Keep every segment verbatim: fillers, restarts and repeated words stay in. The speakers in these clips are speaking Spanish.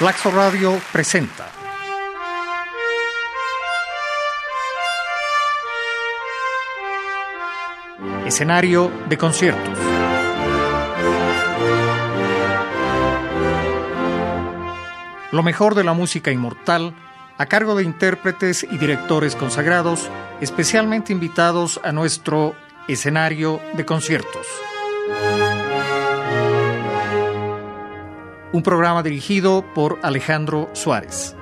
Flaxo Radio presenta Escenario de conciertos. Lo mejor de la música inmortal a cargo de intérpretes y directores consagrados, especialmente invitados a nuestro escenario de conciertos. Un programa dirigido por Alejandro Suárez.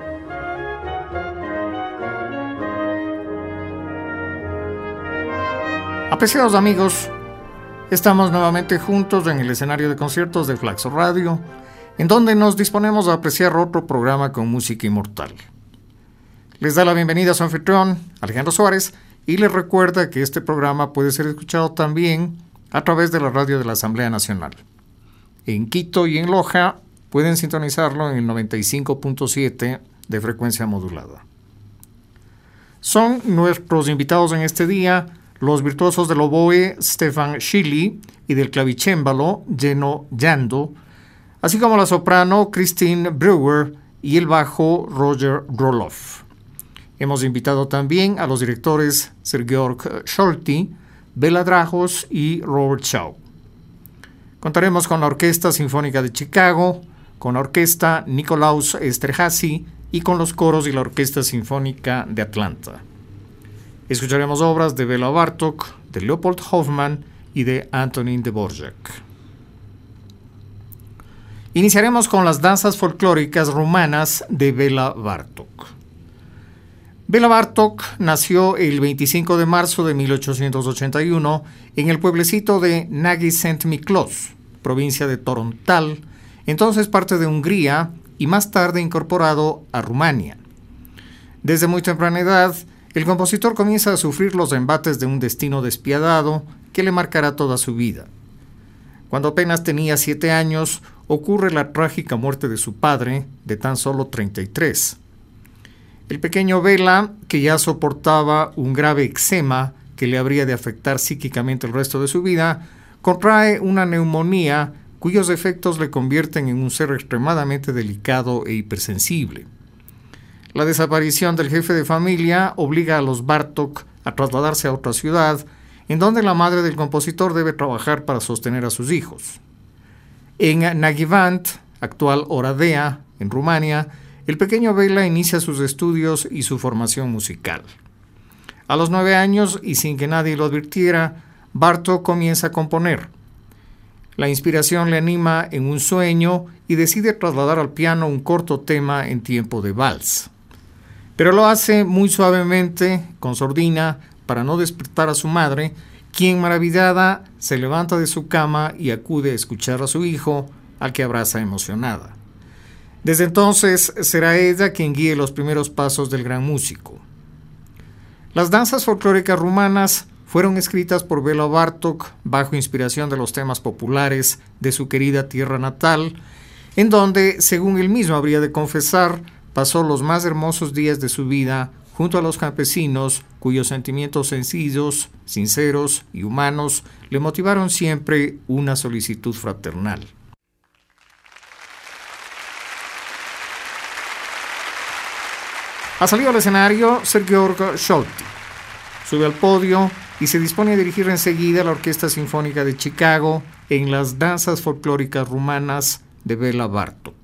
Apreciados amigos, estamos nuevamente juntos en el escenario de conciertos de Flaxo Radio, en donde nos disponemos a apreciar otro programa con música inmortal. Les da la bienvenida a su anfitrión, Alejandro Suárez, y les recuerda que este programa puede ser escuchado también a través de la radio de la Asamblea Nacional. En Quito y en Loja pueden sintonizarlo en el noventa y cinco punto siete de frecuencia modulada. Son nuestros invitados en este día los virtuosos del oboe Stefan Schilly y del clavicémbalo Jenno Jando, así como la soprano Christine Brewer y el bajo Roger Roloff. Hemos invitado también a los directores Sergeorg Scholti, Bela Dragos y Robert Shaw. Contaremos con la Orquesta Sinfónica de Chicago, con la Orquesta Nikolaus Esterházy y con los coros y la Orquesta Sinfónica de Atlanta. Escucharemos obras de Béla Bartók, de Leopold Hoffmann y de Antonín Dvorak. Iniciaremos con las danzas folclóricas rumanas de Béla Bartók. Béla Bartók nació el veinticinco de marzo de mil ochocientos ochenta y uno en el pueblecito de Nagy Szent Miklós, provincia de Torontal, entonces parte de Hungría y más tarde incorporado a Rumania. Desde muy temprana edad, el compositor comienza a sufrir los embates de un destino despiadado que le marcará toda su vida. Cuando apenas tenía siete años, ocurre la trágica muerte de su padre, de tan solo treinta y tres. El pequeño Béla, que ya soportaba un grave eczema que le habría de afectar psíquicamente el resto de su vida, contrae una neumonía cuyos efectos le convierten en un ser extremadamente delicado e hipersensible. La desaparición del jefe de familia obliga a los Bartók a trasladarse a otra ciudad, en donde la madre del compositor debe trabajar para sostener a sus hijos. En Nagyvant, actual Oradea, en Rumania, el pequeño Béla inicia sus estudios y su formación musical. A los nueve años, y sin que nadie lo advirtiera, Bartók comienza a componer. La inspiración le anima en un sueño y decide trasladar al piano un corto tema en tiempo de vals. Pero lo hace muy suavemente, con sordina, para no despertar a su madre, quien maravillada se levanta de su cama y acude a escuchar a su hijo, al que abraza emocionada. Desde entonces será ella quien guíe los primeros pasos del gran músico. Las danzas folclóricas rumanas fueron escritas por Béla Bartók bajo inspiración de los temas populares de su querida tierra natal, en donde, según él mismo habría de confesar, pasó los más hermosos días de su vida junto a los campesinos cuyos sentimientos sencillos, sinceros y humanos le motivaron siempre una solicitud fraternal. Ha salido al escenario Sergeorg Scholti. Sube al podio y se dispone a dirigir enseguida la Orquesta Sinfónica de Chicago en las danzas folclóricas rumanas de Béla Bartók.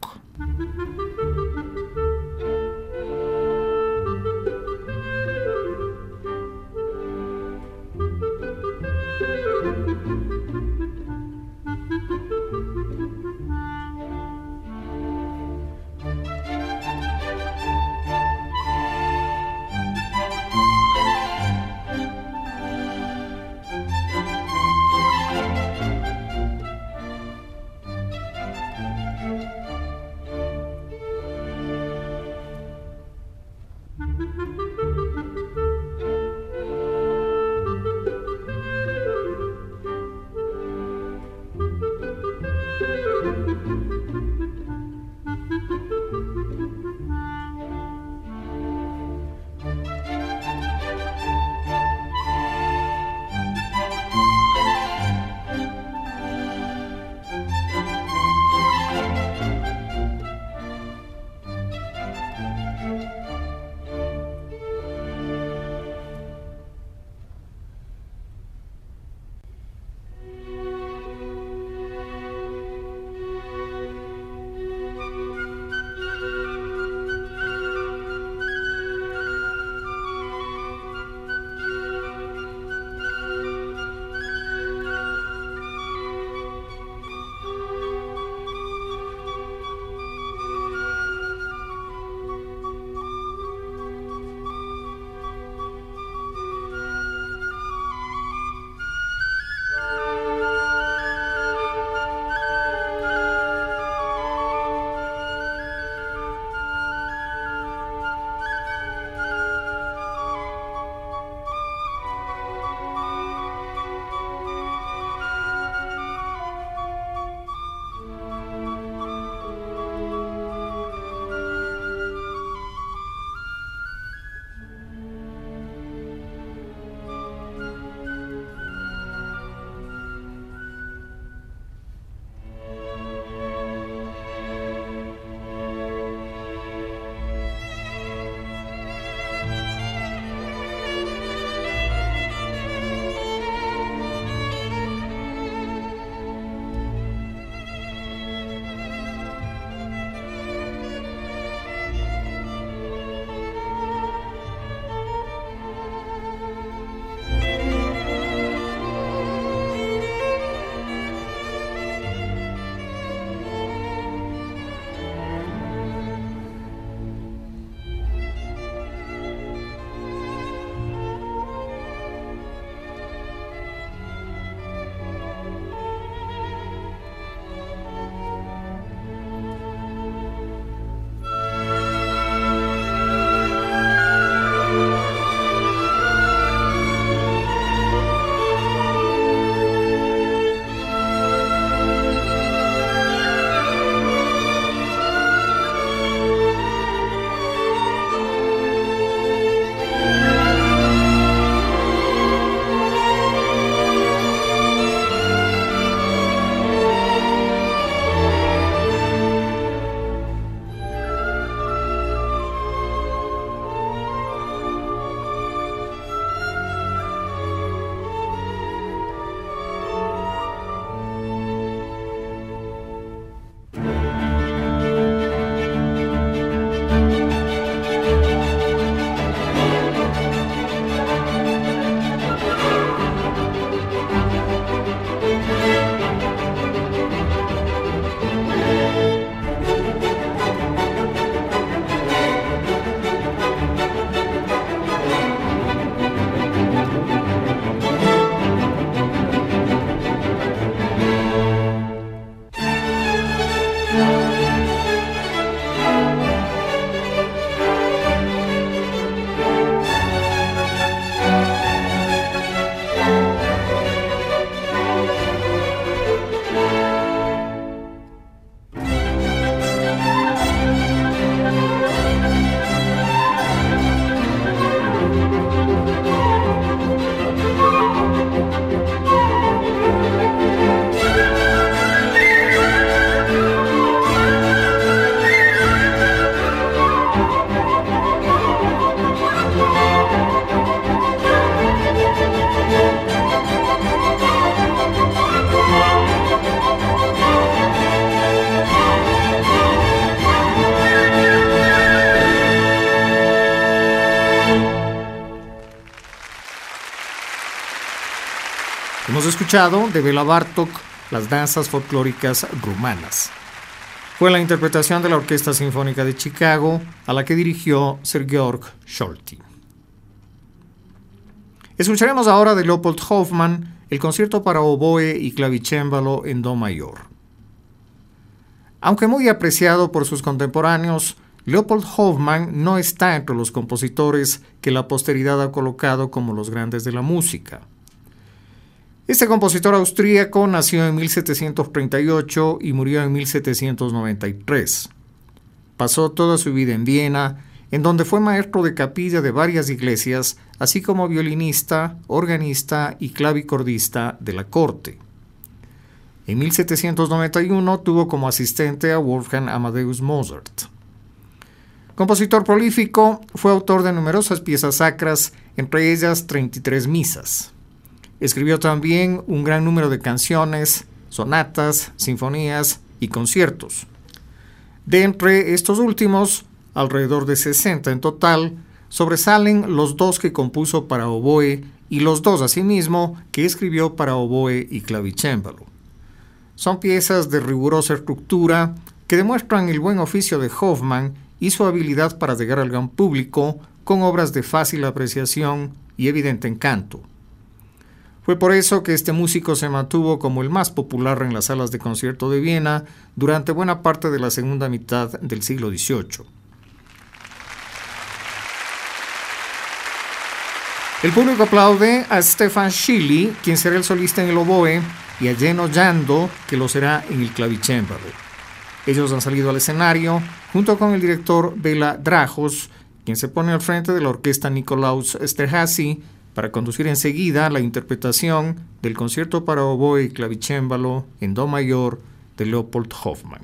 Hemos escuchado de Béla Bartók las danzas folclóricas rumanas. Fue la interpretación de la Orquesta Sinfónica de Chicago, a la que dirigió Sir Georg Scholti. Escucharemos ahora de Leopold Hoffmann el concierto para oboe y clavicémbalo en do mayor. Aunque muy apreciado por sus contemporáneos, Leopold Hoffmann no está entre los compositores que la posteridad ha colocado como los grandes de la música. Este compositor austríaco nació en mil setecientos treinta y ocho y murió en mil setecientos noventa y tres. Pasó toda su vida en Viena, en donde fue maestro de capilla de varias iglesias, así como violinista, organista y clavicordista de la corte. En mil setecientos noventa y uno tuvo como asistente a Wolfgang Amadeus Mozart. Compositor prolífico, fue autor de numerosas piezas sacras, entre ellas treinta y tres misas. Escribió también un gran número de canciones, sonatas, sinfonías y conciertos. De entre estos últimos, alrededor de sesenta en total, sobresalen los dos que compuso para oboe y los dos asimismo que escribió para oboe y clavicémbalo. Son piezas de rigurosa estructura que demuestran el buen oficio de Hoffmann y su habilidad para llegar al gran público con obras de fácil apreciación y evidente encanto. Fue por eso que este músico se mantuvo como el más popular en las salas de concierto de Viena durante buena parte de la segunda mitad del siglo dieciocho. El público aplaude a Stefan Schilly, quien será el solista en el oboe, y a Jenno Jando, que lo será en el clavicémbalo. Ellos han salido al escenario junto con el director Béla Dragos, quien se pone al frente de la orquesta Nikolaus Esterházy para conducir enseguida la interpretación del concierto para oboe y clavicémbalo en do mayor de Leopold Hoffmann.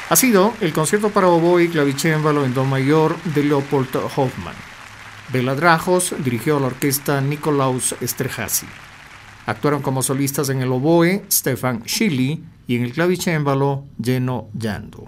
ha sido el concierto para oboe y clavicémbalo en do mayor de Leopold Hoffmann. Bela Dragos dirigió a la orquesta Nikolaus Esterházy. Actuaron como solistas en el oboe Stefan Schilly y en el clavicémbalo Jenno Jando.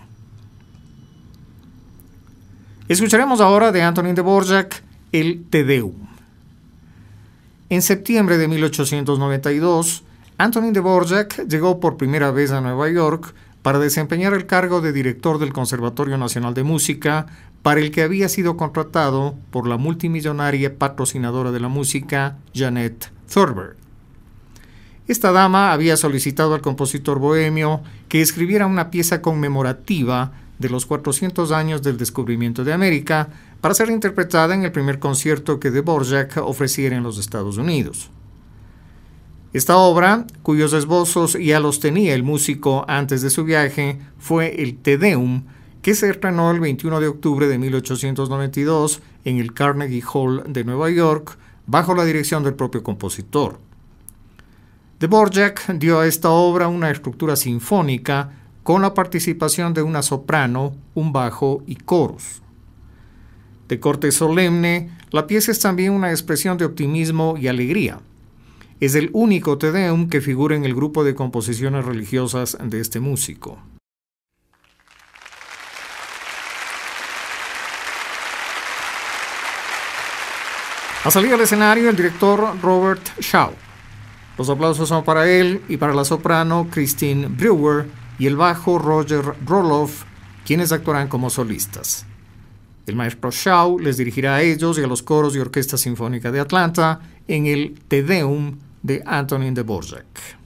Escucharemos ahora de Antonín Dvorak el Te Deum. En septiembre de mil ochocientos noventa y dos, Antonín Dvorak llegó por primera vez a Nueva York para desempeñar el cargo de director del Conservatorio Nacional de Música, para el que había sido contratado por la multimillonaria patrocinadora de la música, Jeanette Thurber. Esta dama había solicitado al compositor bohemio que escribiera una pieza conmemorativa de los cuatrocientos años del descubrimiento de América para ser interpretada en el primer concierto que Dvorak ofreciera en los Estados Unidos. Esta obra, cuyos esbozos ya los tenía el músico antes de su viaje, fue el Te Deum, que se estrenó el veintiuno de octubre de mil ochocientos noventa y dos en el Carnegie Hall de Nueva York, bajo la dirección del propio compositor. Dvorak dio a esta obra una estructura sinfónica con la participación de una soprano, un bajo y coros. De corte solemne, la pieza es también una expresión de optimismo y alegría. Es el único Te Deum que figura en el grupo de composiciones religiosas de este músico. A salir al escenario el director Robert Shaw. Los aplausos son para él y para la soprano Christine Brewer y el bajo Roger Roloff, quienes actuarán como solistas. El maestro Shaw les dirigirá a ellos y a los coros y Orquesta Sinfónica de Atlanta en el Te Deum de Antonín Dvorak.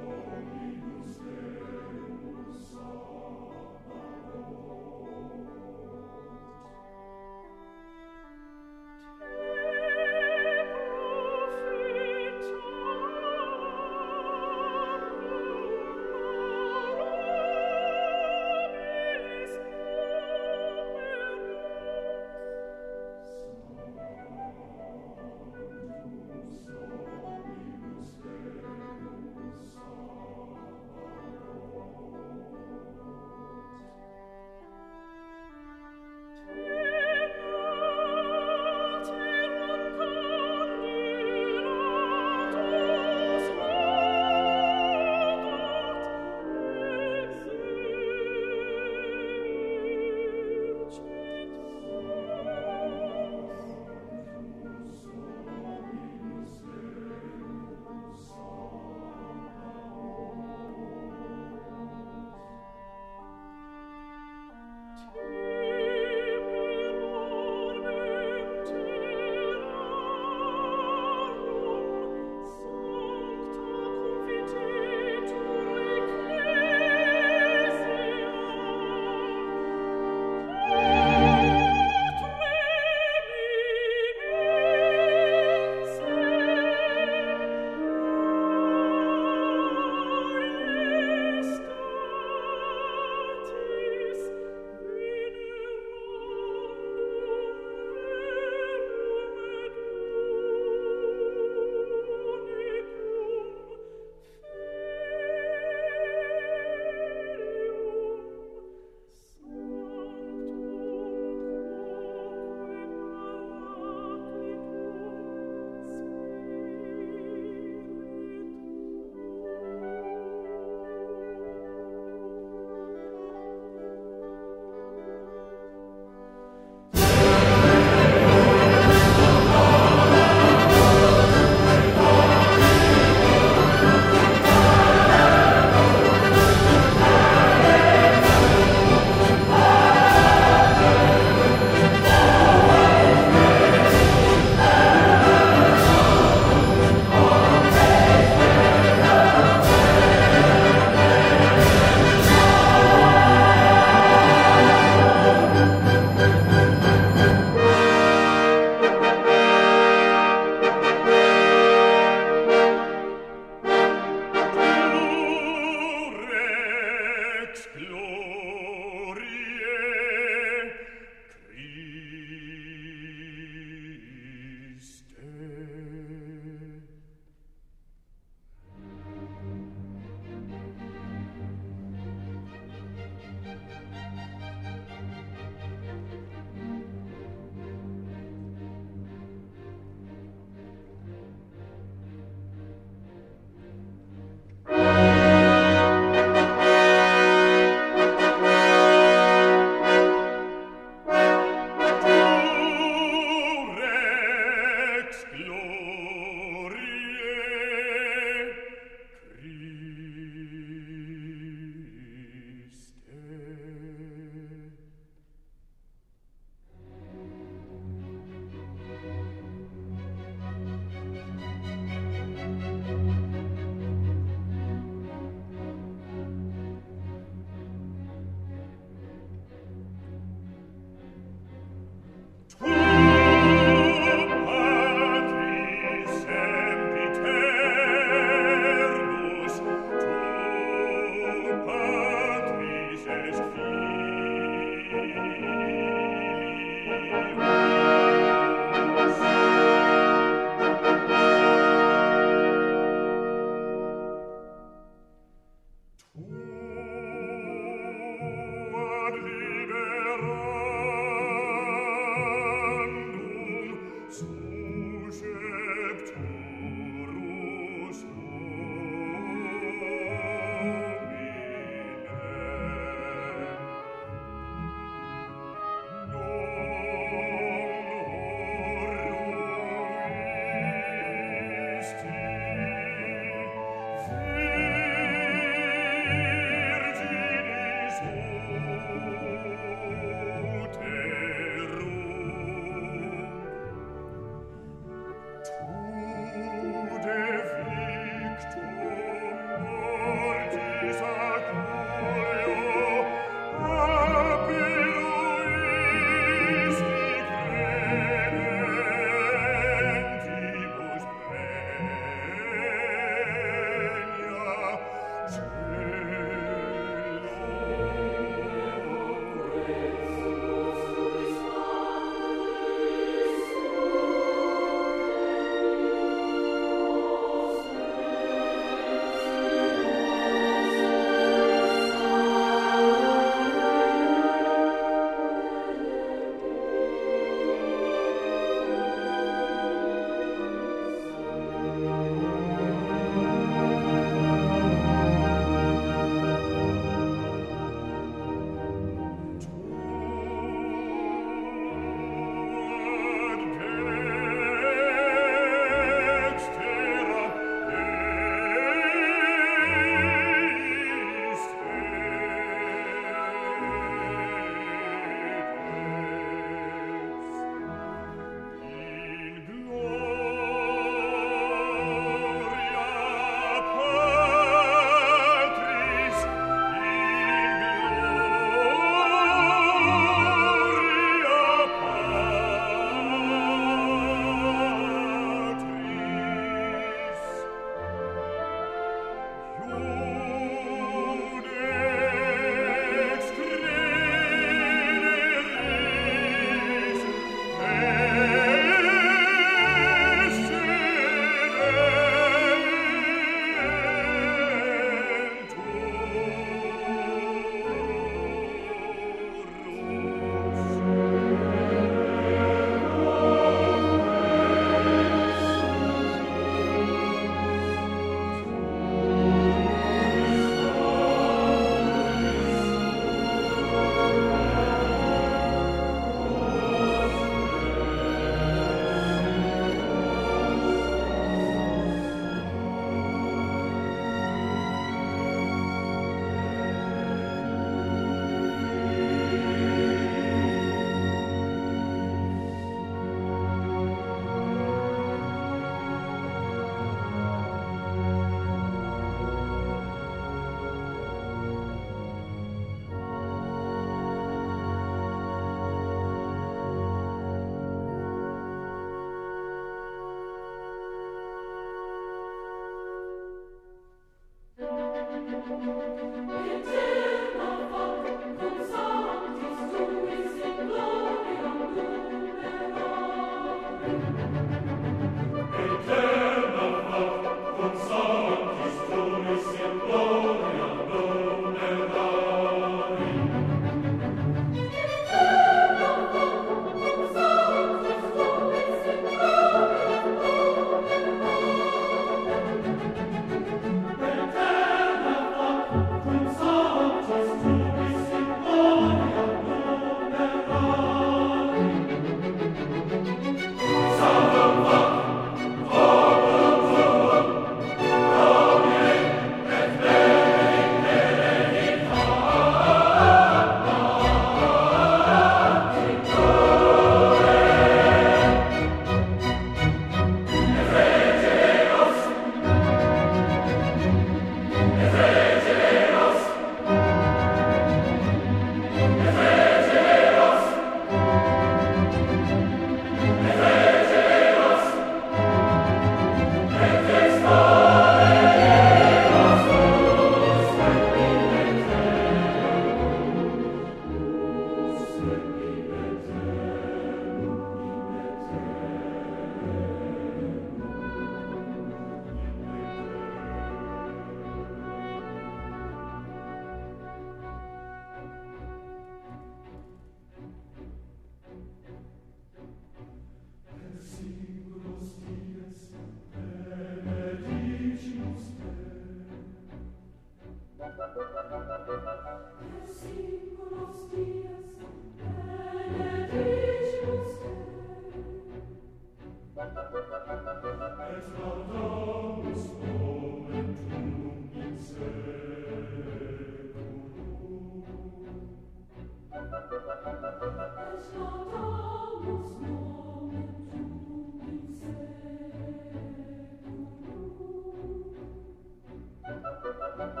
Thank you.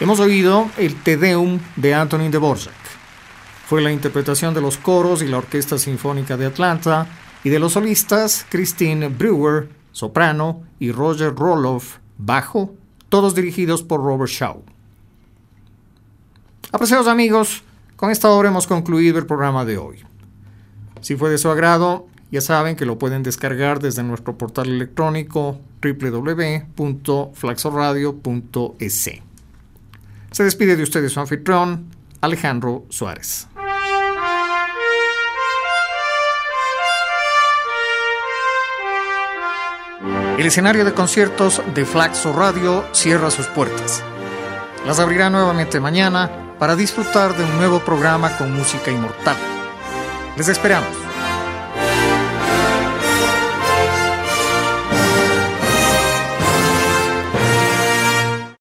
Hemos oído el Te Deum de Antonín Dvorak. Fue la interpretación de los coros y la Orquesta Sinfónica de Atlanta y de los solistas Christine Brewer, soprano, y Roger Roloff, bajo, todos dirigidos por Robert Shaw. Apreciados amigos, con esta obra hemos concluido el programa de hoy. Si fue de su agrado, ya saben que lo pueden descargar desde nuestro portal electrónico doble u doble u doble u punto flaxoradio punto es. Se despide de ustedes su anfitrión, Alejandro Suárez. El escenario de conciertos de Flaxo Radio cierra sus puertas. Las abrirá nuevamente mañana para disfrutar de un nuevo programa con música inmortal. Les esperamos.